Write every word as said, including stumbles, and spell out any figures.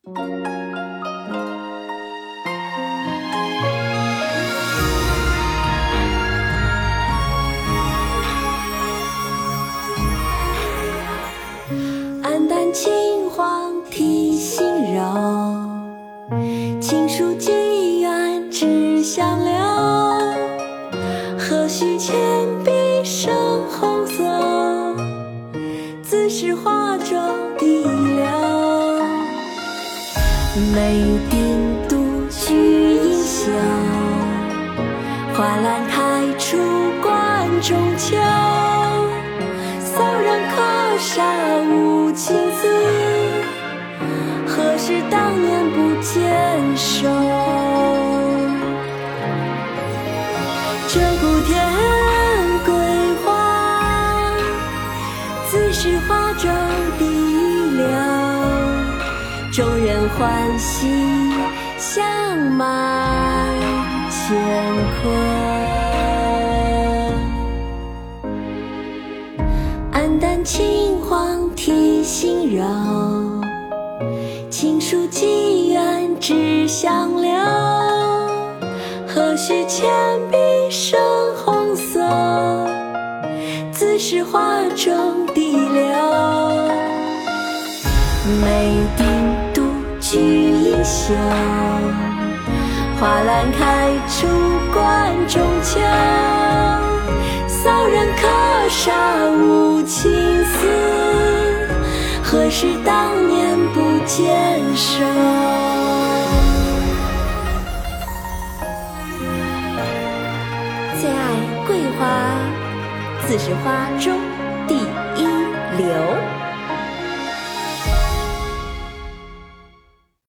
黯淡青黄提心绕，青树几案只相留。何须铅笔生红色，自是画中地流。梅雨定度菊阴秀，花篮开出关中秋。骚然客杀无情思，何时当年不坚守？鹧鸪天桂花，自是画中地流。众人欢喜相满乾坤。黯淡青黄提心绕，青树几案只相留。何须铅笔生红色，自是画中地流。梅雨定度菊阴秀，花篮开出关中秋。骚然客杀无情思，何时当年不坚守？ 最爱桂花，自是花中第一流。